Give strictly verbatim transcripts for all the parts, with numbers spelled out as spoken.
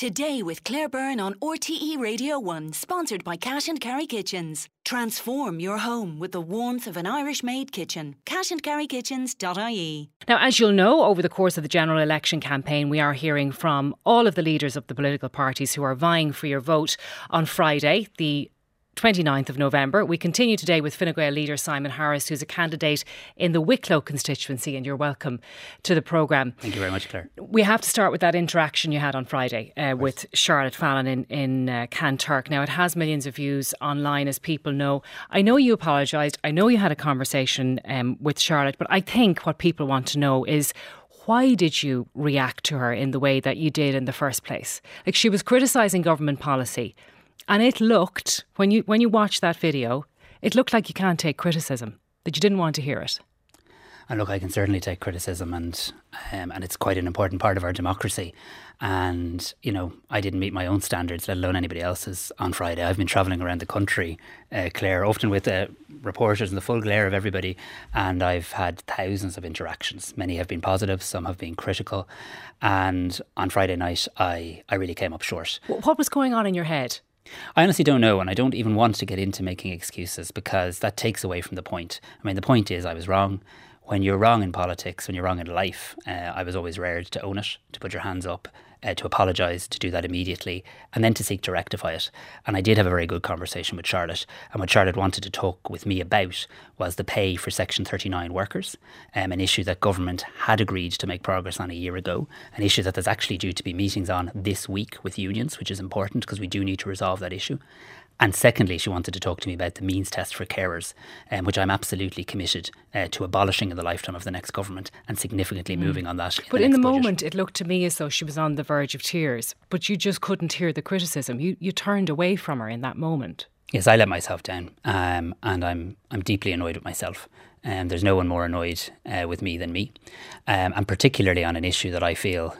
Today with Claire Byrne on R T E Radio one, sponsored by Cash and Carry Kitchens. Transform your home with the warmth of an Irish-made kitchen. cash and carry kitchens dot I E. Now, as you'll know, over the course of the general election campaign, we are hearing from all of the leaders of the political parties who are vying for your vote on Friday, the twenty-ninth of November. We continue today with Fine Gael leader Simon Harris, who's a candidate in the Wicklow constituency, and you're welcome to the programme. Thank you very much, Claire. We have to start with that interaction you had on Friday uh, with Charlotte Fallon in, in uh, Canturk. Now, it has millions of views online, as people know. I know you apologised. I know you had a conversation um, with Charlotte, but I think what people want to know is, why did you react to her in the way that you did in the first place? Like, she was criticising government policy. And it looked, when you when you watched that video, it looked like you can't take criticism, that you didn't want to hear it. And look, I can certainly take criticism, and um, and it's quite an important part of our democracy. And, you know, I didn't meet my own standards, let alone anybody else's, on Friday. I've been travelling around the country, uh, Claire, often with uh, reporters in the full glare of everybody. And I've had thousands of interactions. Many have been positive, some have been critical. And on Friday night, I, I really came up short. What was going on in your head? I honestly don't know, and I don't even want to get into making excuses, because that takes away from the point. I mean, the point is I was wrong. When you're wrong in politics, when you're wrong in life, uh, I was always rared to own it, to put your hands up, uh, to apologise, to do that immediately, and then to seek to rectify it. And I did have a very good conversation with Charlotte, and what Charlotte wanted to talk with me about was the pay for Section thirty-nine workers, um, an issue that government had agreed to make progress on a year ago, an issue that there's actually due to be meetings on this week with unions, which is important because we do need to resolve that issue. And secondly, she wanted to talk to me about the means test for carers, um, which I'm absolutely committed uh, to abolishing in the lifetime of the next government and significantly mm. moving on that. In but the in the budget. moment, it looked to me as though she was on the verge of tears, but you just couldn't hear the criticism. You you turned away from her in that moment. Yes, I let myself down, um, and I'm I'm deeply annoyed with myself. Um, there's no one more annoyed uh, with me than me, um, and particularly on an issue that I feel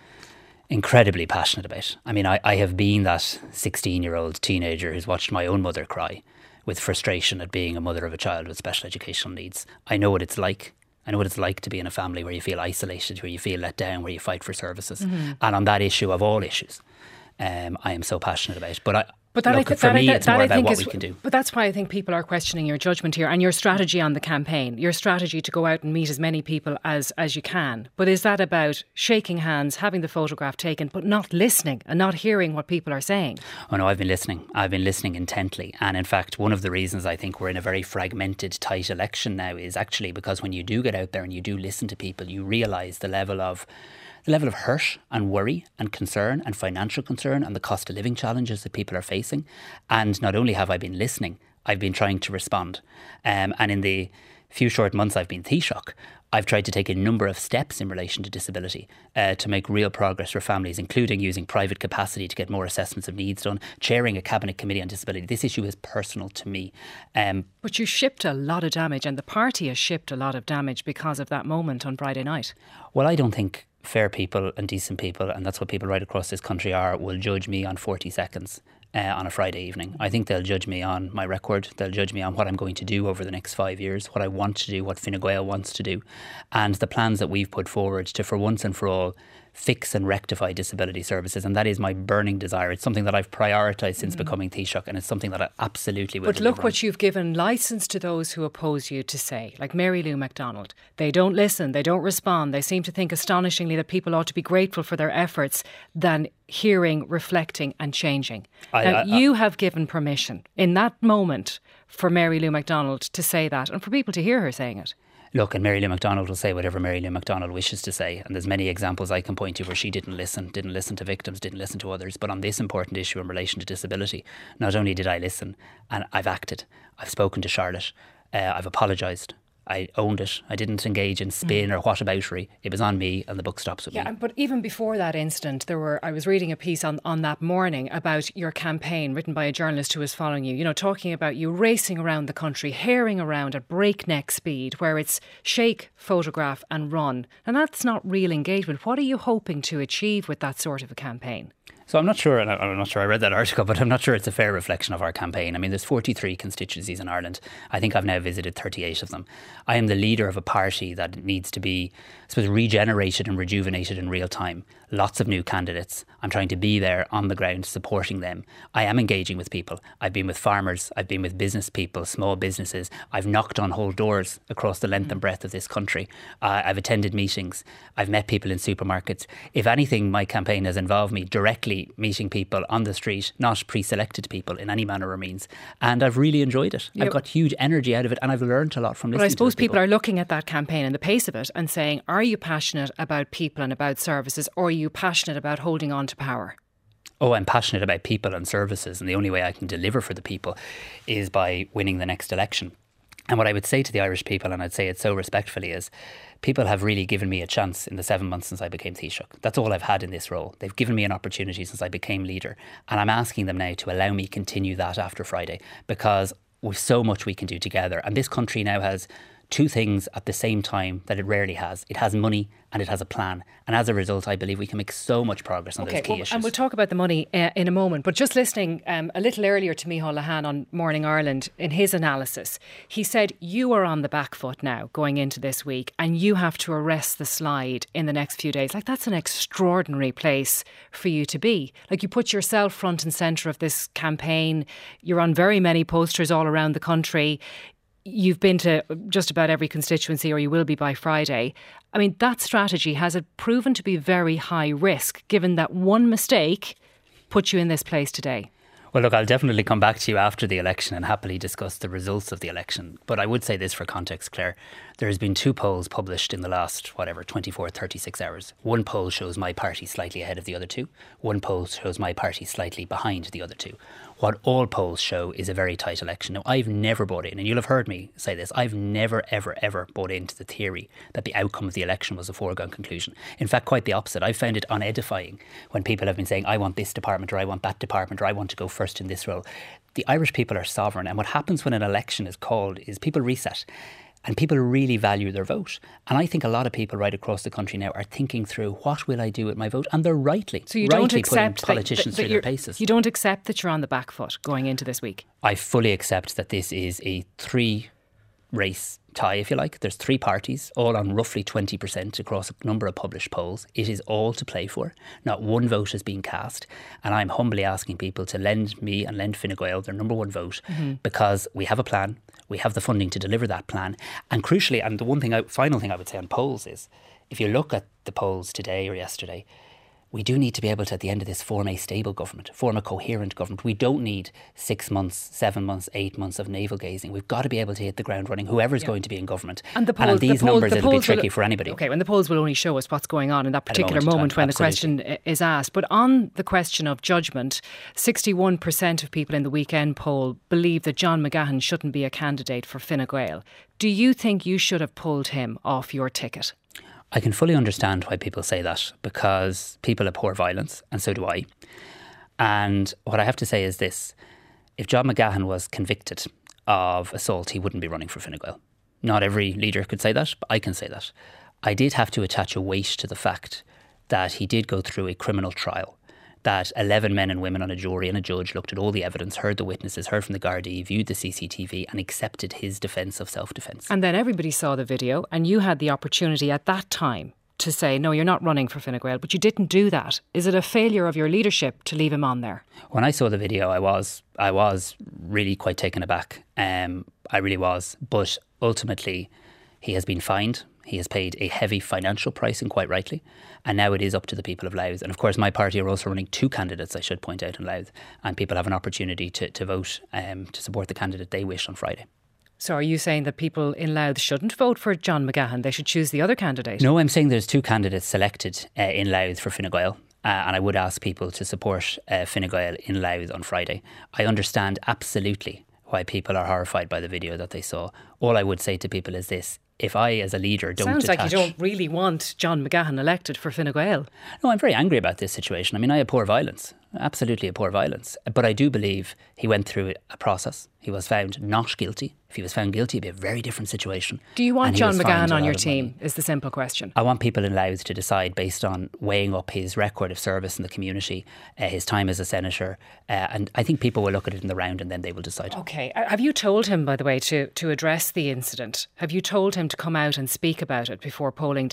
incredibly passionate about. I mean, I, I have been that sixteen-year-old teenager who's watched my own mother cry with frustration at being a mother of a child with special educational needs. I know what it's like. I know what it's like to be in a family where you feel isolated, where you feel let down, where you fight for services. Mm-hmm. And on that issue of all issues, um, I am so passionate about. But I, But that Look, I th- for that me, I th- it's that more I about think what is, we can do. But that's why I think people are questioning your judgment here and your strategy on the campaign, your strategy to go out and meet as many people as, as you can. But is that about shaking hands, having the photograph taken, but not listening and not hearing what people are saying? Oh no, I've been listening. I've been listening intently. And in fact, one of the reasons I think we're in a very fragmented, tight election now is actually because when you do get out there and you do listen to people, you realise the level of the level of hurt and worry and concern and financial concern and the cost of living challenges that people are facing. And not only have I been listening, I've been trying to respond. Um, and in the few short months I've been Taoiseach, I've tried to take a number of steps in relation to disability uh, to make real progress for families, including using private capacity to get more assessments of needs done, chairing a cabinet committee on disability. This issue is personal to me. Um, but you shipped a lot of damage, and the party has shipped a lot of damage because of that moment on Friday night. Well, I don't think fair people and decent people, and that's what people right across this country are, will judge me on forty seconds uh, on a Friday evening. I think they'll judge me on my record. They'll judge me on what I'm going to do over the next five years, what I want to do, what Fine Gael wants to do, and the plans that we've put forward to, for once and for all, fix and rectify disability services. And that is my burning desire. It's something that I've prioritised since mm. becoming Taoiseach, and it's something that I absolutely will But look on. what you've given licence to those who oppose you to say, like Mary Lou McDonald. They don't listen, they don't respond. They seem to think astonishingly that people ought to be grateful for their efforts than hearing, reflecting and changing. I, now, I, I, you have given permission in that moment for Mary Lou McDonald to say that and for people to hear her saying it. Look, and Mary Lou McDonald will say whatever Mary Lou McDonald wishes to say. And there's many examples I can point to where she didn't listen, didn't listen to victims, didn't listen to others. But on this important issue in relation to disability, not only did I listen, and I've acted, I've spoken to Charlotte, uh, I've apologised, I owned it. I didn't engage in spin mm. or whataboutery. It was on me, and the buck stops with yeah, me. Yeah, but even before that incident, there were. I was reading a piece on, on that morning about your campaign, written by a journalist who was following you. You know, talking about you racing around the country, herring around at breakneck speed, where it's shake, photograph, and run. And that's not real engagement. What are you hoping to achieve with that sort of a campaign? So I'm not sure, and I'm not sure I read that article, but I'm not sure it's a fair reflection of our campaign. I mean, there's forty-three constituencies in Ireland. I think I've now visited thirty-eight of them. I am the leader of a party that needs to be, I suppose, regenerated and rejuvenated in real time. lots of new candidates. I'm trying to be there on the ground supporting them. I am engaging with people. I've been with farmers. I've been with business people, small businesses. I've knocked on whole doors across the length mm. and breadth of this country. Uh, I've attended meetings. I've met people in supermarkets. If anything, my campaign has involved me directly meeting people on the street, not pre-selected people in any manner or means. And I've really enjoyed it. Yep. I've got huge energy out of it and I've learned a lot from listening to But I suppose people. people are looking at that campaign and the pace of it and saying, are you passionate about people and about services, or are you passionate about holding on to power? Oh, I'm passionate about people and services, and the only way I can deliver for the people is by winning the next election. And what I would say to the Irish people, and I'd say it so respectfully, is people have really given me a chance in the seven months since I became Taoiseach. That's all I've had in this role. They've given me an opportunity since I became leader. And I'm asking them now to allow me continue that after Friday, because we've so much we can do together. And this country now has two things at the same time that it rarely has. It has money and it has a plan. And as a result, I believe we can make so much progress on okay, those key well, issues. And we'll talk about the money uh, in a moment. But just listening um, a little earlier to Micheál Lehane on Morning Ireland, in his analysis, he said you are on the back foot now going into this week and you have to arrest the slide in the next few days. Like, that's an extraordinary place for you to be. Like, you put yourself front and centre of this campaign. You're on very many posters all around the country. You've been to just about every constituency, or you will be by Friday. I mean, that strategy, has it proven to be very high risk, given that one mistake put you in this place today? Well, look, I'll definitely come back to you after the election and happily discuss the results of the election. But I would say this for context, Claire. There has been two polls published in the last, whatever, twenty-four, thirty-six hours. One poll shows my party slightly ahead of the other two. One poll shows my party slightly behind the other two. What all polls show is a very tight election. Now, I've never bought in, and you'll have heard me say this, I've never, ever, ever bought into the theory that the outcome of the election was a foregone conclusion. In fact, quite the opposite. I found it unedifying when people have been saying, I want this department, or I want that department, or I want to go first in this role. The Irish people are sovereign, and what happens when an election is called is people reset. And people really value their vote. And I think a lot of people right across the country now are thinking through, what will I do with my vote? And they're rightly, so you rightly don't accept putting politicians that, that, that through their paces. You don't accept that you're on the back foot going into this week? I fully accept that this is a three race tie, if you like. There's three parties, all on roughly twenty percent across a number of published polls. It is all to play for. Not one vote is being cast. And I'm humbly asking people to lend me and lend Fine Gael their number one vote, mm-hmm. because we have a plan. We have the funding to deliver that plan. And crucially, and the one thing, I, final thing I would say on polls is, if you look at the polls today or yesterday, we do need to be able to, at the end of this, form a stable government, form a coherent government. We don't need six months, seven months, eight months of navel gazing. We've got to be able to hit the ground running, whoever's yeah. going to be in government. And, the polls, and these the polls, numbers, the it'll be tricky will, for anybody. Okay, when the polls will only show us what's going on in that particular moment, moment when Absolutely. the question is asked. But on the question of judgment, sixty-one percent of people in the weekend poll believe that John McGahern shouldn't be a candidate for Fine Gael. Do you think you should have pulled him off your ticket? I can fully understand why people say that, because people abhor violence, and so do I. And what I have to say is this. If John McGahern was convicted of assault, he wouldn't be running for Fine Gael. Not every leader could say that, but I can say that. I did have to attach a weight to the fact that he did go through a criminal trial, that eleven men and women on a jury and a judge looked at all the evidence, heard the witnesses, heard from the Gardaí, viewed the C C T V and accepted his defence of self-defence. And then everybody saw the video, and you had the opportunity at that time to say, no, you're not running for Fine Gael, but you didn't do that. Is it a failure of your leadership to leave him on there? When I saw the video, I was I was really quite taken aback. Um, I really was. But ultimately, he has been fined. He has paid a heavy financial price, and quite rightly. And now it is up to the people of Louth. And of course, my party are also running two candidates, I should point out, in Louth. And people have an opportunity to, to vote um, to support the candidate they wish on Friday. So are you saying that people in Louth shouldn't vote for John McGahern? They should choose the other candidate? No, I'm saying there's two candidates selected uh, in Louth for Fine Gael. Uh, and I would ask people to support uh, Fine Gael in Louth on Friday. I understand absolutely why people are horrified by the video that they saw. All I would say to people is this. If I, as a leader, don't Sounds attach... like you don't really want John McGahern elected for Fine Gael. No, I'm very angry about this situation. I mean, I abhor violence. Absolutely abhor violence. But I do believe he went through a process. He was found not guilty. If he was found guilty, it'd be a very different situation. Do you want John McGahern on your team, is the simple question. I want people in Louth to decide based on weighing up his record of service in the community, uh, his time as a senator, uh, and I think people will look at it in the round and then they will decide. OK. Have you told him, by the way, to, to address the incident? Have you told him to come out and speak about it before polling day?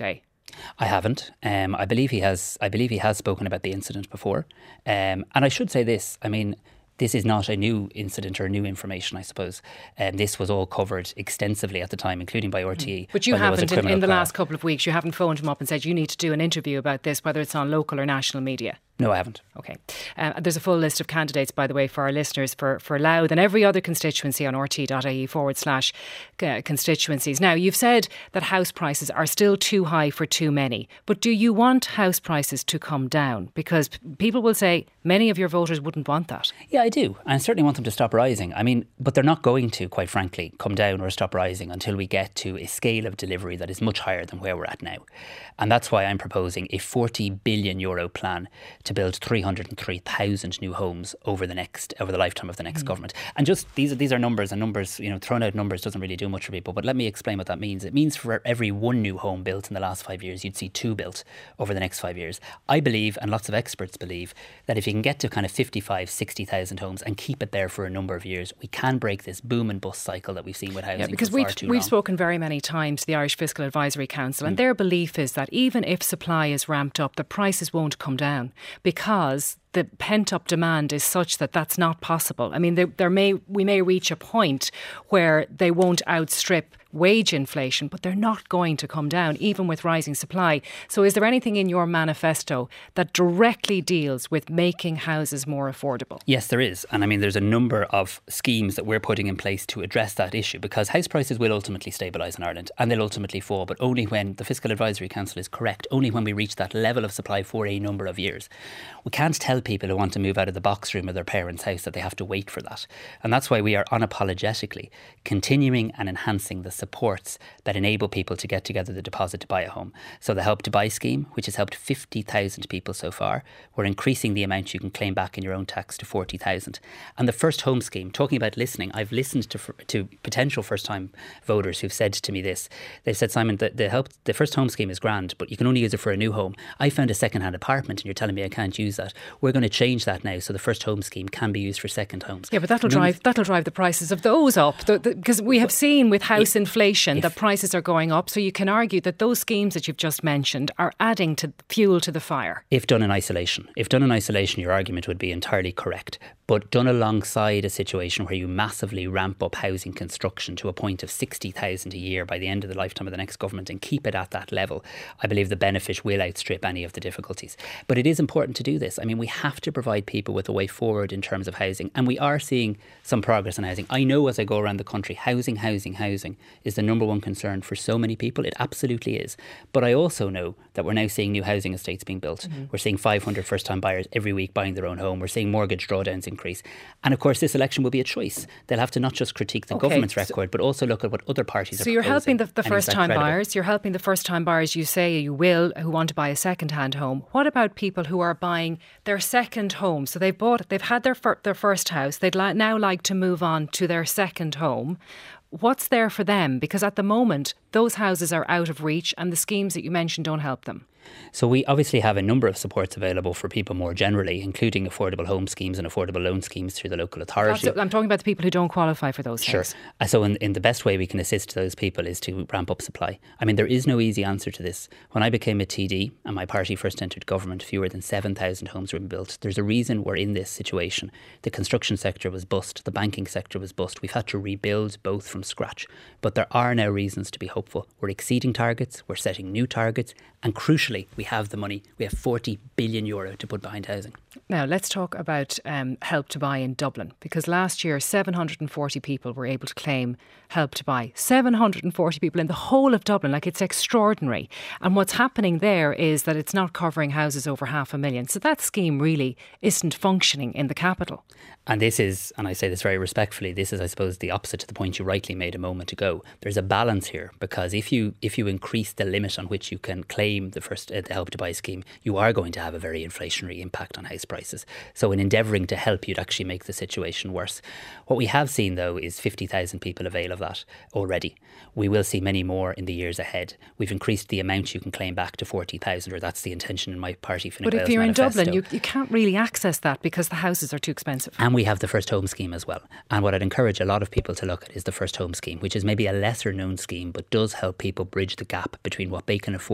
I haven't. Um, I believe he has. I believe he has spoken about the incident before. Um, and I should say this. I mean, this is not a new incident or new information, I suppose. And um, this was all covered extensively at the time, including by R T E. But you haven't, in, in the last couple of weeks, you haven't phoned him up and said you need to do an interview about this, whether it's on local or national media. No, I haven't. OK. Uh, there's a full list of candidates, by the way, for our listeners for, for Louth and every other constituency on rte.ie forward slash uh, constituencies. Now, you've said that house prices are still too high for too many. But do you want house prices to come down? Because people will say many of your voters wouldn't want that. Yeah, I do. I certainly want them to stop rising. I mean, but they're not going to, quite frankly, come down or stop rising until we get to a scale of delivery that is much higher than where we're at now. And that's why I'm proposing a forty billion euro plan to build three hundred three thousand new homes over the next over the lifetime of the next mm. government. And just these are these are numbers, and numbers, you know, throwing out numbers doesn't really do much for people. But let me explain what that means. It means for every one new home built in the last five years, you'd see two built over the next five years. I believe, and lots of experts believe, that if you can get to kind of fifty-five, sixty thousand homes and keep it there for a number of years, we can break this boom and bust cycle that we've seen with housing. Yeah, because for we've far too we've long. spoken very many times to the Irish Fiscal Advisory Council, and mm. their belief is that even if supply is ramped up, the prices won't come down because the pent-up demand is such that that's not possible. I mean, there, there may we may reach a point where they won't outstrip wage inflation, but they're not going to come down, even with rising supply. So is there anything in your manifesto that directly deals with making houses more affordable? Yes, there is. And I mean, there's a number of schemes that we're putting in place to address that issue, because house prices will ultimately stabilise in Ireland and they'll ultimately fall, but only when the Fiscal Advisory Council is correct, only when we reach that level of supply for a number of years. We can't tell people who want to move out of the box room of their parents' house that they have to wait for that. And that's why we are unapologetically continuing and enhancing the supports that enable people to get together the deposit to buy a home. So the Help to Buy scheme, which has helped fifty thousand people so far, we're increasing the amount you can claim back in your own tax to forty thousand. And the First Home scheme, talking about listening, I've listened to to potential first-time voters who've said to me this. They've said, Simon, the, the, help, the First Home scheme is grand, but you can only use it for a new home. I found a second-hand apartment and you're telling me I can't use that. We're going to change that now so the First Home scheme can be used for second homes. Yeah, but that'll drive that'll drive the prices of those up, because we have seen with house inflation that prices are going up. So you can argue that those schemes that you've just mentioned are adding to fuel to the fire. If done in isolation. If done in isolation, your argument would be entirely correct. But done alongside a situation where you massively ramp up housing construction to a point of sixty thousand a year by the end of the lifetime of the next government and keep it at that level, I believe the benefit will outstrip any of the difficulties. But it is important to do this. I mean, we have to provide people with a way forward in terms of housing. And we are seeing some progress in housing. I know as I go around the country, housing, housing, housing is the number one concern for so many people. It absolutely is. But I also know that we're now seeing new housing estates being built. Mm-hmm. We're seeing five hundred first-time buyers every week buying their own home. We're seeing mortgage drawdowns increase. And of course, this election will be a choice. They'll have to not just critique the okay, government's record, but also look at what other parties so are So you're helping the, the first-time credible? buyers. You're helping the first-time buyers, you say you will, who want to buy a second-hand home. What about people who are buying their second home? So they've bought, they've had their fir- their first house. They'd li- now like to move on to their second home. What's there for them? Because at the moment, those houses are out of reach and the schemes that you mentioned don't help them. So we obviously have a number of supports available for people more generally, including affordable home schemes and affordable loan schemes through the local authority. That's, I'm talking about the people who don't qualify for those Sure. things. Uh, so in, in the best way we can assist those people is to ramp up supply. I mean, there is no easy answer to this. When I became a T D and my party first entered government, fewer than seven thousand homes were built. There's a reason we're in this situation. The construction sector was bust. The banking sector was bust. We've had to rebuild both from scratch. But there are now reasons to be hopeful. We're exceeding targets. We're setting new targets. And crucially, we have the money. We have forty billion euro to put behind housing. Now, let's talk about um, Help to Buy in Dublin, because last year seven hundred forty people were able to claim Help to Buy. seven hundred forty people in the whole of Dublin. Like, it's extraordinary. And what's happening there is that it's not covering houses over half a million. So that scheme really isn't functioning in the capital. And this is, and I say this very respectfully, this is, I suppose, the opposite to the point you rightly made a moment ago. There's a balance here, because if you if you increase the limit on which you can claim the first uh, the Help to Buy scheme, you are going to have a very inflationary impact on house prices. So in endeavouring to help, you'd actually make the situation worse. What we have seen, though, is fifty thousand people avail of that already. We will see many more in the years ahead. We've increased the amount you can claim back to forty thousand, or that's the intention in my party Fine But Gael's if you're manifesto. in Dublin, you, you can't really access that because the houses are too expensive. And we have the First Home scheme as well. And what I'd encourage a lot of people to look at is the First Home scheme, which is maybe a lesser known scheme, but does help people bridge the gap between what they can afford as a deposit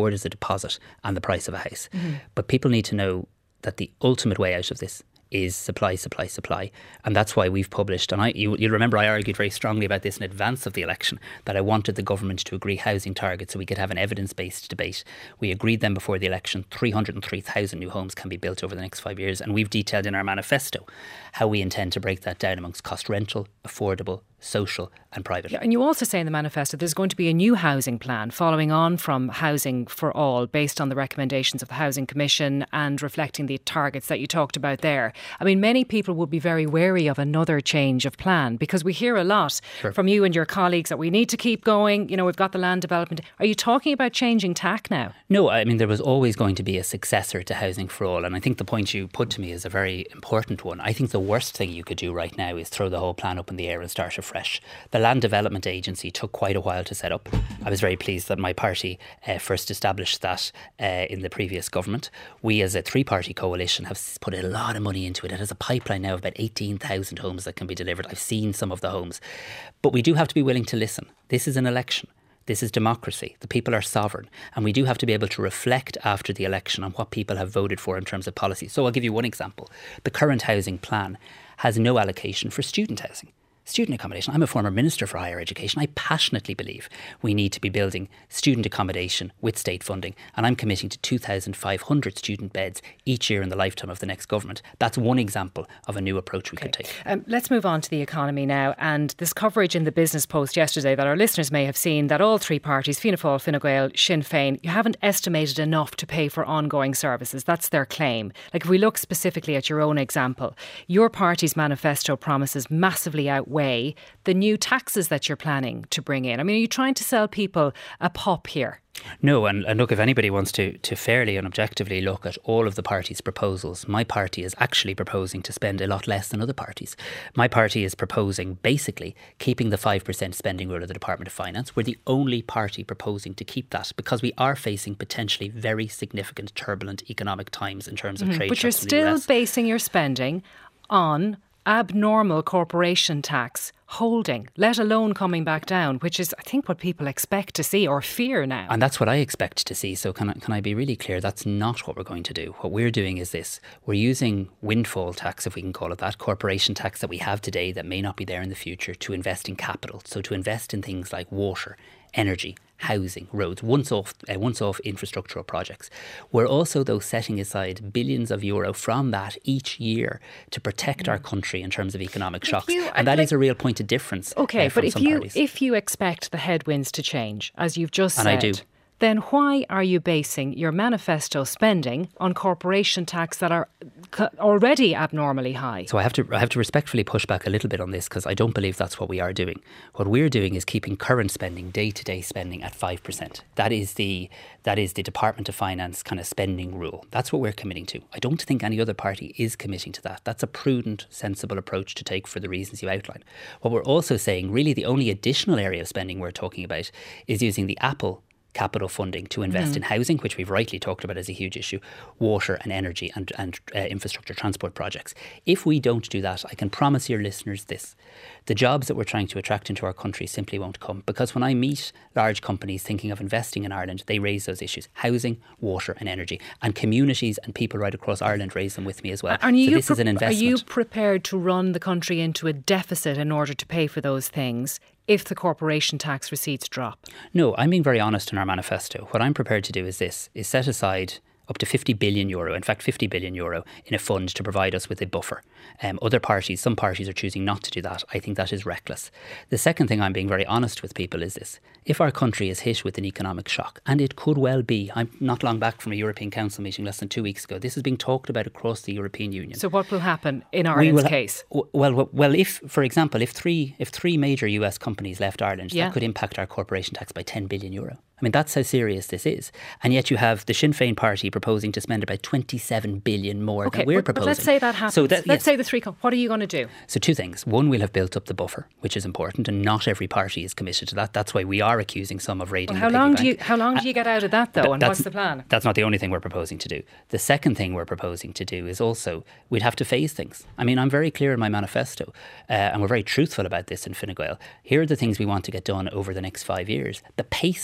deposit and the price of a house. Mm-hmm. But people need to know that the ultimate way out of this is supply, supply, supply. And that's why we've published, and I, you, you'll remember I argued very strongly about this in advance of the election, that I wanted the government to agree housing targets so we could have an evidence-based debate. We agreed them before the election. three hundred three thousand new homes can be built over the next five years. And we've detailed in our manifesto how we intend to break that down amongst cost rental, affordable, social and private. Yeah, and you also say in the manifesto there's going to be a new housing plan following on from Housing for All, based on the recommendations of the Housing Commission and reflecting the targets that you talked about there. I mean, many people would be very wary of another change of plan, because we hear a lot sure. from you and your colleagues that we need to keep going. You know, we've got the land development. Are you talking about changing tack now? No, I mean, there was always going to be a successor to Housing for All. And I think the point you put to me is a very important one. I think the worst thing you could do right now is throw the whole plan up in the air and start afresh. The Land Development Agency took quite a while to set up. I was very pleased that my party uh, first established that uh, in the previous government. We, as a three-party coalition, have put a lot of money into it. It has a pipeline now of about eighteen thousand homes that can be delivered. I've seen some of the homes. But we do have to be willing to listen. This is an election. This is democracy. The people are sovereign. And we do have to be able to reflect after the election on what people have voted for in terms of policy. So I'll give you one example. The current housing plan has no allocation for student housing. Student accommodation. I'm a former Minister for Higher Education. I passionately believe we need to be building student accommodation with state funding, and I'm committing to two thousand five hundred student beds each year in the lifetime of the next government. That's one example of a new approach we okay. could take. Um, let's move on to the economy now, and this coverage in the Business Post yesterday that our listeners may have seen, that all three parties, Fianna Fáil, Fine Gael, Sinn Féin, you haven't estimated enough to pay for ongoing services. That's their claim. Like, if we look specifically at your own example, your party's manifesto promises massively outweigh the new taxes that you're planning to bring in. I mean, are you trying to sell people a pop here? No, and, and look, if anybody wants to, to fairly and objectively look at all of the parties' proposals, my party is actually proposing to spend a lot less than other parties. My party is proposing basically keeping the five percent spending rule of the Department of Finance. We're the only party proposing to keep that because we are facing potentially very significant turbulent economic times in terms of mm-hmm. trade. But you're still basing your spending on abnormal corporation tax holding, let alone coming back down, which is, I think, what people expect to see or fear now. And that's what I expect to see. So can I, can I be really clear? That's not what we're going to do. What we're doing is this. We're using windfall tax, if we can call it that, corporation tax that we have today that may not be there in the future, to invest in capital. So to invest in things like water, energy, housing, roads, once-off uh, once-off infrastructural projects. We're also, though, setting aside billions of euro from that each year to protect mm. our country in terms of economic shocks. You, and that like, is a real point of difference. Okay, uh, but if you parties. if you expect the headwinds to change, as you've just and said, I do. then why are you basing your manifesto spending on corporation tax that are already abnormally high? So I have to I have to respectfully push back a little bit on this, because I don't believe that's what we are doing. What we're doing is keeping current spending, day-to-day spending, at five percent. That is the that is the Department of Finance kind of spending rule. That's what we're committing to. I don't think any other party is committing to that. That's a prudent, sensible approach to take for the reasons you outlined. What we're also saying, really the only additional area of spending we're talking about, is using the Apple capital funding to invest mm. in housing, which we've rightly talked about as a huge issue, water and energy and, and uh, infrastructure transport projects. If we don't do that, I can promise your listeners this. The jobs that we're trying to attract into our country simply won't come, because when I meet large companies thinking of investing in Ireland, they raise those issues: housing, water and energy. And communities and people right across Ireland raise them with me as well. Are you so this pre- is an investment. Are you prepared to run the country into a deficit in order to pay for those things if the corporation tax receipts drop? No, I'm being very honest in our manifesto. What I'm prepared to do is this, is set aside up to fifty billion euro, in fact fifty billion euro, in a fund to provide us with a buffer. Um, other parties, some parties are choosing not to do that. I think that is reckless. The second thing I'm being very honest with people is this. If our country is hit with an economic shock, and it could well be, I'm not long back from a European Council meeting less than two weeks ago, this is being talked about across the European Union. So what will happen in Ireland's ha- case? Well, well, if, for example, if three if three major U S companies left Ireland, yeah. that could impact our corporation tax by ten billion euro. I mean, that's how serious this is. And yet you have the Sinn Féin party proposing to spend about twenty-seven billion more okay, than we're but, proposing. But let's say that happens. So that, let's yes. say the three... Com- what are you going to do? So two things. One, we'll have built up the buffer, which is important, and not every party is committed to that. That's why we are accusing some of raiding well, how the long piggy do you bank. How long do you get out of that, though, Th- and what's the plan? That's not the only thing we're proposing to do. The second thing we're proposing to do is also, we'd have to phase things. I mean, I'm very clear in my manifesto, uh, and we're very truthful about this in Fine Gael. Here are the things we want to get done over the next five years. The pace at which we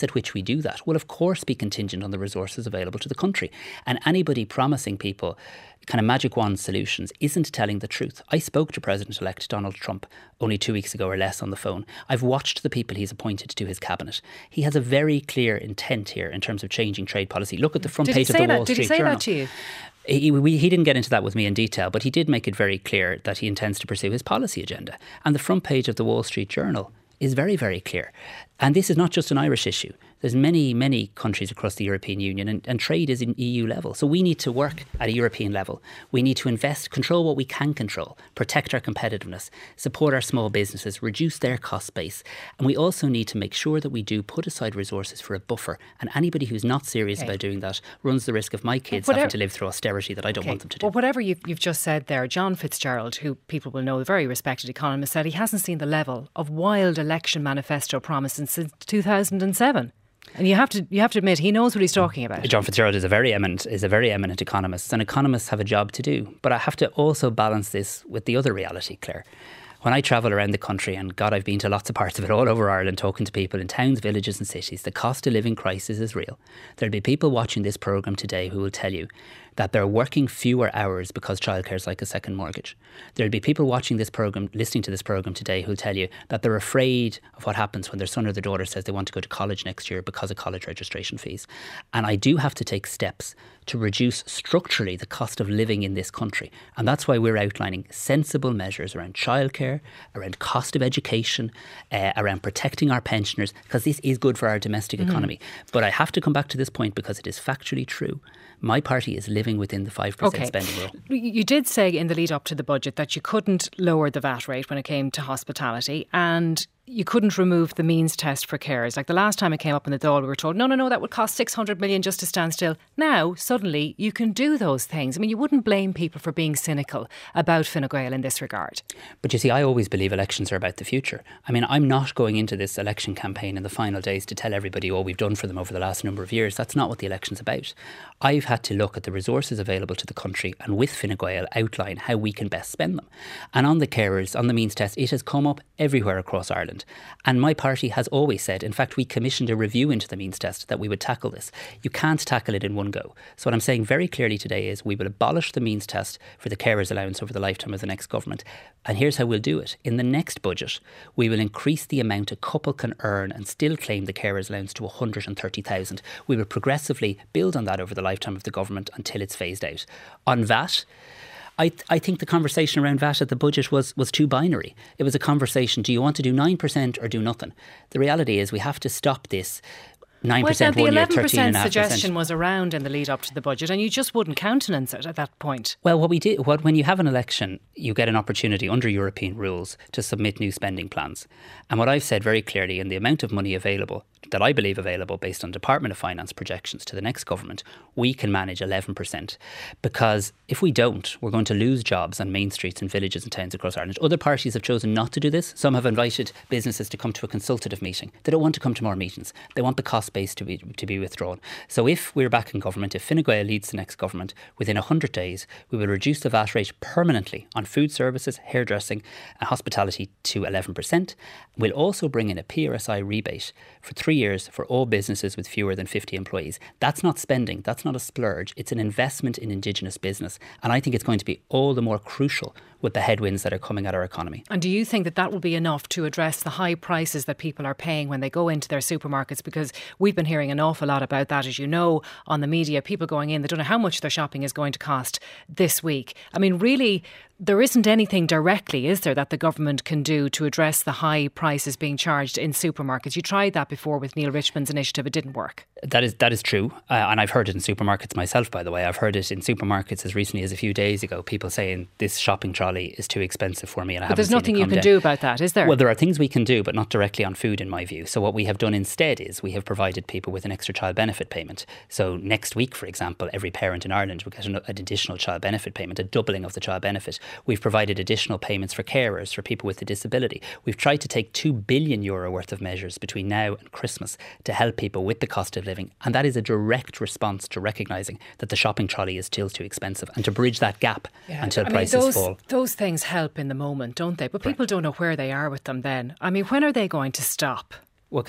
do that will of course be contingent on the resources available to the country. And anybody promising people kind of magic wand solutions isn't telling the truth. I spoke to President-elect Donald Trump only two weeks ago or less on the phone. I've watched the people he's appointed to his cabinet. He has a very clear intent here in terms of changing trade policy. Look at the front Did page of the that? Wall Did Street he say Journal. that to you? He, we, he didn't get into that with me in detail, but he did make it very clear that he intends to pursue his policy agenda. And the front page of the Wall Street Journal is very, very clear. And this is not just an Irish issue. There's many, many countries across the European Union, and, and trade is in E U level. So we need to work at a European level. We need to invest, control what we can control, protect our competitiveness, support our small businesses, reduce their cost base. And we also need to make sure that we do put aside resources for a buffer. And anybody who's not serious okay. about doing that runs the risk of my kids whatever, having to live through austerity that I don't okay. want them to do. Well, whatever you've, you've just said there, John Fitzgerald, who people will know, the very respected economist, said he hasn't seen the level of wild election manifesto promises since two thousand seven. And you have to you have to admit he knows what he's talking about. John Fitzgerald is a very eminent is a very eminent economist, and economists have a job to do. But I have to also balance this with the other reality, Claire. When I travel around the country, and God, I've been to lots of parts of it all over Ireland, talking to people in towns, villages and cities, the cost of living crisis is real. There'll be people watching this programme today who will tell you that they're working fewer hours because childcare is like a second mortgage. There'll be people watching this programme, listening to this programme today, who'll tell you that they're afraid of what happens when their son or their daughter says they want to go to college next year because of college registration fees. And I do have to take steps to reduce structurally the cost of living in this country. And that's why we're outlining sensible measures around childcare, around cost of education, uh, around protecting our pensioners, because this is good for our domestic mm-hmm. economy. But I have to come back to this point because it is factually true. My party is living within the five percent okay. spending rule. You did say in the lead up to the budget that you couldn't lower the V A T rate when it came to hospitality, and you couldn't remove the means test for carers. Like the last time it came up in the Dáil, we were told, no, no, no, that would cost six hundred million just to stand still. Now, suddenly, you can do those things. I mean, you wouldn't blame people for being cynical about Fine Gael in this regard. But you see, I always believe elections are about the future. I mean, I'm not going into this election campaign in the final days to tell everybody what we've done for them over the last number of years. That's not what the election's about. I've had to look at the resources available to the country and with Fine Gael outline how we can best spend them. And on the carers, on the means test, it has come up everywhere across Ireland. And my party has always said, in fact, we commissioned a review into the means test that we would tackle this. You can't tackle it in one go. So what I'm saying very clearly today is we will abolish the means test for the carers allowance over the lifetime of the next government. And here's how we'll do it. In the next budget, we will increase the amount a couple can earn and still claim the carers allowance to one hundred thirty thousand. We will progressively build on that over the lifetime of the government until it's phased out. On V A T, I, th- I think the conversation around V A T at the budget was, was too binary. It was a conversation, do you want to do nine percent or do nothing? The reality is we have to stop this nine percent well, one year, the eleven percent suggestion percent was around in the lead up to the budget, and you just wouldn't countenance it at that point. Well, what we did, what, when you have an election, you get an opportunity under European rules to submit new spending plans. And what I've said very clearly, in the amount of money available, that I believe available based on Department of Finance projections to the next government, we can manage eleven percent. Because if we don't, we're going to lose jobs on main streets and villages and towns across Ireland. Other parties have chosen not to do this. Some have invited businesses to come to a consultative meeting. They don't want to come to more meetings. They want the cost base to be to be withdrawn. So if we're back in government, if Fine Gael leads the next government, within one hundred days, we will reduce the V A T rate permanently on food services, hairdressing and hospitality to eleven percent. We'll also bring in a P R S I rebate for three years for all businesses with fewer than fifty employees. That's not spending, that's not a splurge, it's an investment in Indigenous business. And I think it's going to be all the more crucial with the headwinds that are coming at our economy. And do you think that that will be enough to address the high prices that people are paying when they go into their supermarkets? Because we've been hearing an awful lot about that, as you know, on the media, people going in, they don't know how much their shopping is going to cost this week. I mean, really, there isn't anything directly, is there, that the government can do to address the high prices being charged in supermarkets? You tried that before with Neil Richmond's initiative, it didn't work. That is that is true, uh, and I've heard it in supermarkets myself, by the way. I've heard it in supermarkets as recently as a few days ago, people saying this shopping trolley is too expensive for me and I but haven't there's seen nothing it you come can down. do about that, is there? Well, there are things we can do, but not directly on food, in my view. So what we have done instead is we have provided people with an extra child benefit payment. So next week, for example, every parent in Ireland will get an, an additional child benefit payment, a doubling of the child benefit. We've provided additional payments for carers, for people with a disability. We've tried to take two billion euro worth of measures between now and Christmas to help people with the cost of living. And that is a direct response to recognising that the shopping trolley is still too expensive and to bridge that gap yeah. until I prices mean, those, fall. Those things help in the moment, don't they? But people right. don't know where they are with them then. I mean, when are they going to stop? Well, can I...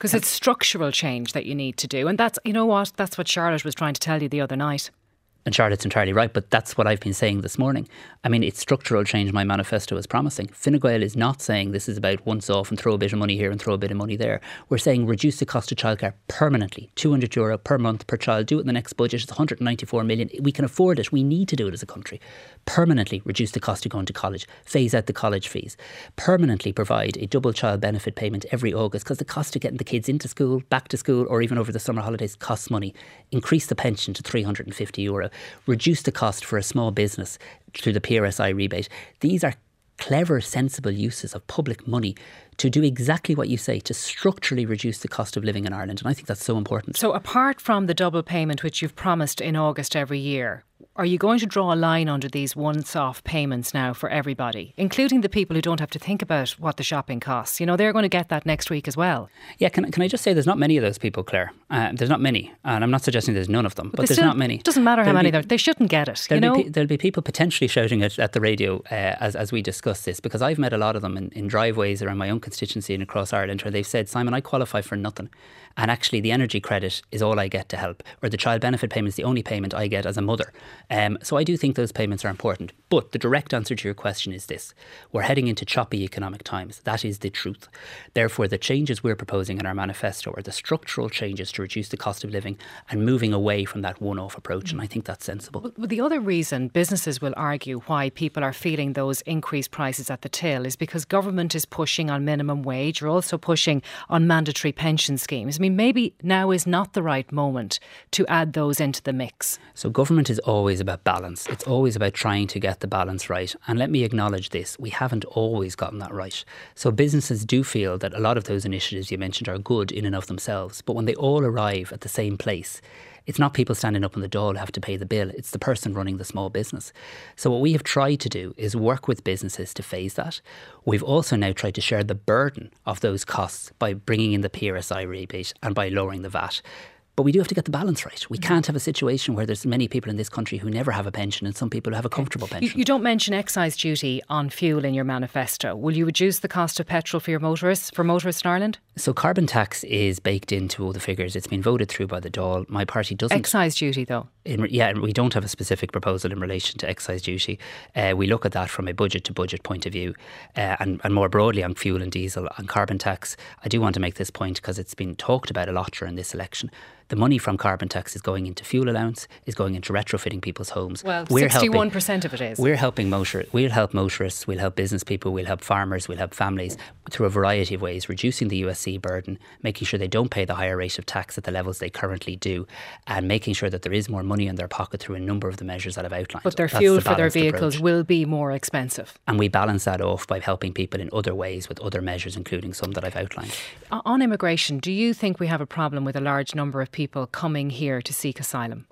Because it's structural change that you need to do. And that's, you know what, that's what Charlotte was trying to tell you the other night. And Charlotte's entirely right, but that's what I've been saying this morning. I mean, it's structural change my manifesto is promising. Fine Gael is not saying this is about once off and throw a bit of money here and throw a bit of money there. We're saying reduce the cost of childcare permanently, two hundred euro per month per child. Do it in the next budget. It's one hundred ninety-four million. We can afford it. We need to do it as a country. Permanently reduce the cost of going to college. Phase out the college fees. Permanently provide a double child benefit payment every August, because the cost of getting the kids into school, back to school, or even over the summer holidays costs money. Increase the pension to three hundred fifty euro. Reduce the cost for a small business through the P R S I rebate. These are clever, sensible uses of public money to do exactly what you say, to structurally reduce the cost of living in Ireland. And I think that's so important. So apart from the double payment, which you've promised in August every year, are you going to draw a line under these once-off payments now for everybody, including the people who don't have to think about what the shopping costs? You know, they're going to get that next week as well. Yeah, can, can I just say there's not many of those people, Claire. Uh, there's not many. And I'm not suggesting there's none of them, but, but there's still, not many. It doesn't matter there'll how many be, there are. They shouldn't get it. You there'll, know? be, there'll be people potentially shouting at, at the radio uh, as, as we discuss this, because I've met a lot of them in, in driveways around my own constituency and across Ireland where they've said, Simon, I qualify for nothing. And actually the energy credit is all I get to help, or the child benefit payment is the only payment I get as a mother. Um, so I do think those payments are important. But the direct answer to your question is this. We're heading into choppy economic times. That is the truth. Therefore, the changes we're proposing in our manifesto are the structural changes to reduce the cost of living and moving away from that one-off approach. And I think that's sensible. Well, the other reason businesses will argue why people are feeling those increased prices at the till is because government is pushing on minimum wage. You're also pushing on mandatory pension schemes. I mean, maybe now is not the right moment to add those into the mix. So government is always about balance. It's always about trying to get the balance right. And let me acknowledge this. We haven't always gotten that right. So businesses do feel that a lot of those initiatives you mentioned are good in and of themselves. But when they all arrive at the same place, it's not people standing up on the dole who have to pay the bill. It's the person running the small business. So what we have tried to do is work with businesses to phase that. We've also now tried to share the burden of those costs by bringing in the P R S I rebate and by lowering the V A T. But we do have to get the balance right. We can't have a situation where there's many people in this country who never have a pension and some people who have a comfortable pension. You, you don't mention excise duty on fuel in your manifesto. Will you reduce the cost of petrol for your motorists, for motorists in Ireland? So carbon tax is baked into all the figures. It's been voted through by the Dáil. My party doesn't. Excise duty though? In, yeah, we don't have a specific proposal in relation to excise duty. Uh, we look at that from a budget to budget point of view, uh, and, and more broadly on fuel and diesel and carbon tax. I do want to make this point because it's been talked about a lot during this election. The money from carbon tax is going into fuel allowance, is going into retrofitting people's homes. Well, we're sixty-one percent helping, of it is. We're helping motor, we'll help motorists, we'll help business people, we'll help farmers, we'll help families through a variety of ways, reducing the U S C burden, making sure they don't pay the higher rate of tax at the levels they currently do, and making sure that there is more money in their pocket through a number of the measures that I've outlined. But their That's fuel the for their vehicles approach. will be more expensive. And we balance that off by helping people in other ways with other measures, including some that I've outlined. On immigration, do you think we have a problem with a large number of people coming here to seek asylum?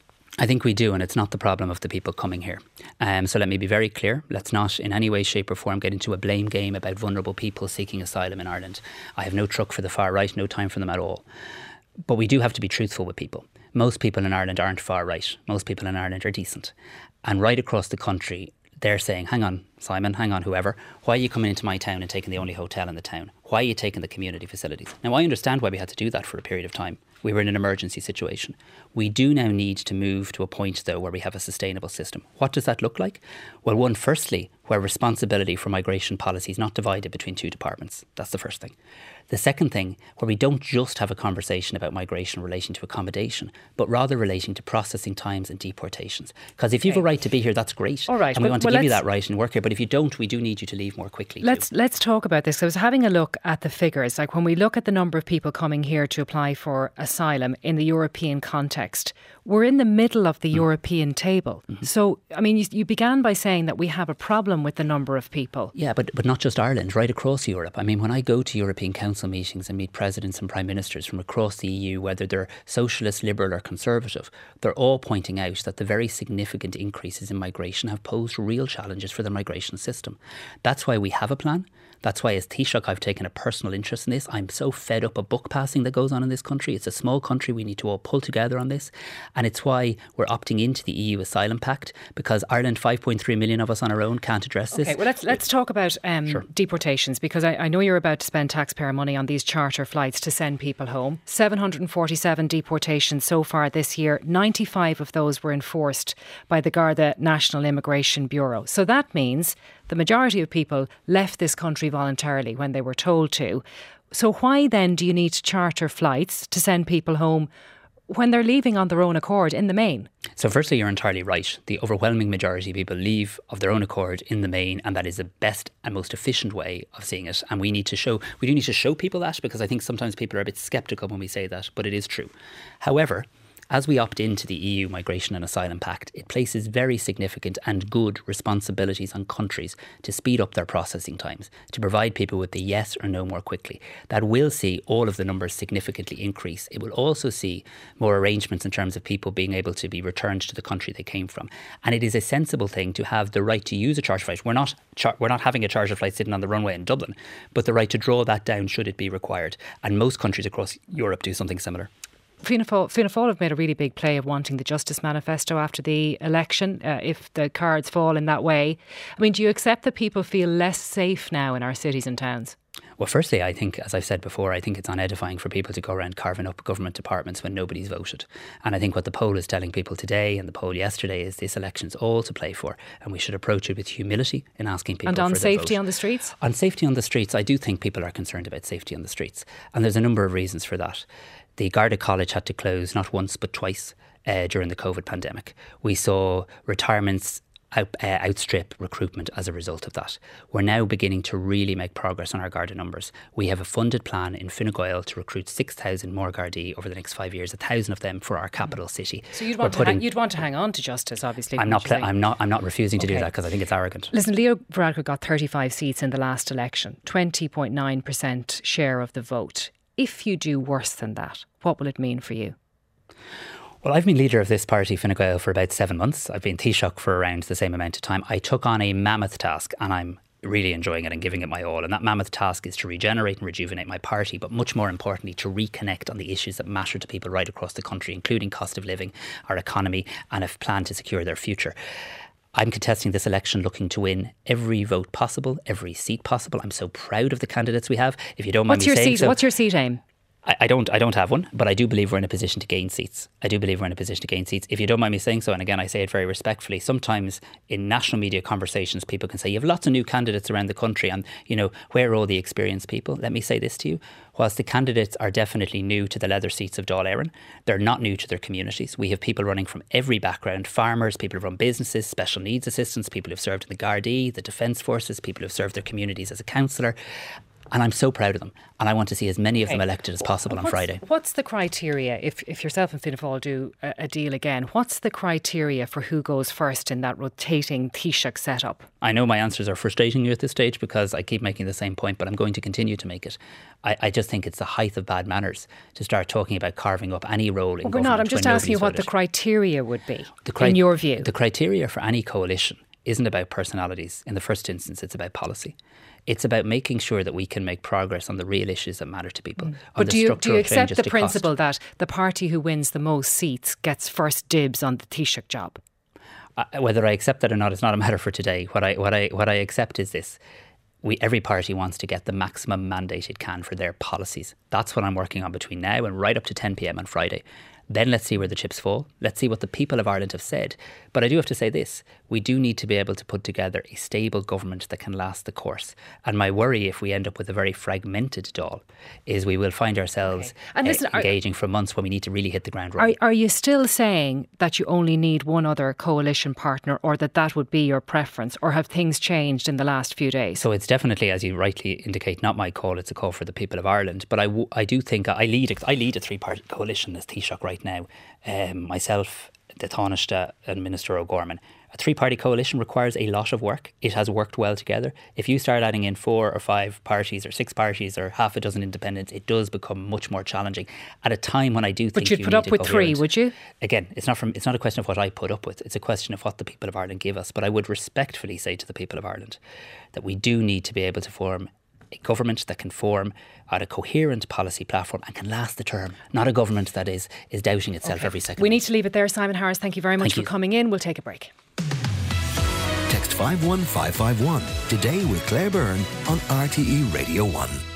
I think we do, and it's not the problem of the people coming here. Um, so let me be very clear. Let's not in any way, shape or form get into a blame game about vulnerable people seeking asylum in Ireland. I have no truck for the far right, no time for them at all. But we do have to be truthful with people. Most people in Ireland aren't far right. Most people in Ireland are decent. And right across the country, they're saying, hang on, Simon, hang on, whoever, why are you coming into my town and taking the only hotel in the town? Why are you taking the community facilities? Now, I understand why we had to do that for a period of time. We were in an emergency situation. We do now need to move to a point, though, where we have a sustainable system. What does that look like? Well, one, firstly, where responsibility for migration policy is not divided between two departments. That's the first thing. The second thing, where we don't just have a conversation about migration relating to accommodation, but rather relating to processing times and deportations. Because if you have a right to be here, that's great. All right. And we but, want to well, give you that right and work here. But if you don't, we do need you to leave more quickly. Let's too. let's talk about this. I was having a look at the figures. Like when we look at the number of people coming here to apply for asylum in the European context, we're in the middle of the mm. European table. Mm-hmm. So, I mean, you, you began by saying that we have a problem with the number of people. Yeah, but but not just Ireland, right across Europe. I mean, when I go to European Council meetings and meet presidents and prime ministers from across the E U, whether they're socialist, liberal or conservative, they're all pointing out that the very significant increases in migration have posed real challenges for the migration system. That's why we have a plan. That's why as Taoiseach I've taken a personal interest in this. I'm so fed up of book passing that goes on in this country. It's a small country. We need to all pull together on this. And it's why we're opting into the E U Asylum Pact, because Ireland, five point three million of us on our own, can't address this. Okay, well, let's let's talk about um, sure. deportations, because I, I know you're about to spend taxpayer money on these charter flights to send people home. seven hundred forty-seven deportations so far this year. ninety-five of those were enforced by the Garda National Immigration Bureau. So that means the majority of people left this country voluntarily when they were told to. So why then do you need charter flights to send people home when they're leaving on their own accord in the main? So firstly, you're entirely right. The overwhelming majority of people leave of their own accord in the main, and that is the best and most efficient way of seeing it. And we need to show, we do need to show people that, because I think sometimes people are a bit sceptical when we say that, but it is true. However, as we opt into the E U Migration and Asylum Pact, it places very significant and good responsibilities on countries to speed up their processing times, to provide people with the yes or no more quickly. That will see all of the numbers significantly increase. It will also see more arrangements in terms of people being able to be returned to the country they came from. And it is a sensible thing to have the right to use a charter flight. We're not char- we're not having a charter flight sitting on the runway in Dublin, but the right to draw that down should it be required. And most countries across Europe do something similar. Fianna Fáil, Fianna Fáil have made a really big play of wanting the Justice Manifesto after the election, uh, if the cards fall in that way. I mean, do you accept that people feel less safe now in our cities and towns? Well, firstly, I think, as I've said before, I think it's unedifying for people to go around carving up government departments when nobody's voted. And I think what the poll is telling people today and the poll yesterday is this election's all to play for, and we should approach it with humility in asking people for their vote. And on safety on the streets? On safety on the streets, I do think people are concerned about safety on the streets. And there's a number of reasons for that. The Garda College had to close not once but twice uh, during the COVID pandemic. We saw retirements out, uh, outstrip recruitment as a result of that. We're now beginning to really make progress on our Garda numbers. We have a funded plan in Fine Gael to recruit six thousand more Gardaí over the next five years, one thousand of them for our capital city. So you'd want, to, putting, ha- you'd want to hang on to Justice, obviously. I'm not, pl- I'm not, I'm not refusing to okay. do that because I think it's arrogant. Listen, Leo Varadkar got thirty-five seats in the last election, twenty point nine percent share of the vote. If you do worse than that, what will it mean for you? Well, I've been leader of this party, Fine Gael, for about seven months. I've been Taoiseach for around the same amount of time. I took on a mammoth task and I'm really enjoying it and giving it my all. And that mammoth task is to regenerate and rejuvenate my party, but much more importantly, to reconnect on the issues that matter to people right across the country, including cost of living, our economy, and a plan to secure their future. I'm contesting this election looking to win every vote possible, every seat possible. I'm so proud of the candidates we have. If you don't mind What's me your saying seat? so, What's your seat aim? I, I don't I don't have one, but I do believe we're in a position to gain seats. I do believe we're in a position to gain seats. If you don't mind me saying so, and again, I say it very respectfully, sometimes in national media conversations, people can say, you have lots of new candidates around the country and, you know, where are all the experienced people? Let me say this to you. Whilst the candidates are definitely new to the leather seats of Dáil Éireann, they're not new to their communities. We have people running from every background, farmers, people who run businesses, special needs assistants, people who've served in the Gardaí, the Defence Forces, people who've served their communities as a councillor. And I'm so proud of them. And I want to see as many of okay. them elected as possible what's, on Friday. What's the criteria, if, if yourself and Fianna Fáil do a, a deal again, what's the criteria for who goes first in that rotating Taoiseach setup? I know my answers are frustrating you at this stage because I keep making the same point, but I'm going to continue to make it. I, I just think it's the height of bad manners to start talking about carving up any role in well, government. We're not. I'm just asking you what voted. the criteria would be, the cri- in your view. The criteria for any coalition isn't about personalities. In the first instance, it's about policy. It's about making sure that we can make progress on the real issues that matter to people. Mm. But do you, do you accept the principle that the party who wins the most seats gets first dibs on the Taoiseach job? Uh, whether I accept that or not is not a matter for today. What I what I what I accept is this: we every party wants to get the maximum mandate it can for their policies. That's what I'm working on between now and right up to ten p.m. on Friday. Then let's see where the chips fall. Let's see what the people of Ireland have said. But I do have to say this. We do need to be able to put together a stable government that can last the course. And my worry, if we end up with a very fragmented Dáil, is we will find ourselves okay. and listen, uh, engaging are, for months when we need to really hit the ground running. Are, are you still saying that you only need one other coalition partner, or that that would be your preference? Or have things changed in the last few days? So it's definitely, as you rightly indicate, not my call. It's a call for the people of Ireland. But I, w- I do think I lead, I lead a three-party coalition as Taoiseach right now. Um, myself, the Taoiseach and Minister O'Gorman. A three-party coalition requires a lot of work. It has worked well together. If you start adding in four or five parties or six parties or half a dozen independents, it does become much more challenging at a time when I do think But you'd you put need up with three, would you? Again, it's not from it's not a question of what I put up with. It's a question of what the people of Ireland give us. But I would respectfully say to the people of Ireland that we do need to be able to form a government that can form out a coherent policy platform and can last the term, not a government that is is doubting itself okay. every second. We need to leave it there. Simon Harris, thank you very much thank for you. coming in. We'll take a break. Text five one five five one. Today with Claire Byrne on R T E Radio one.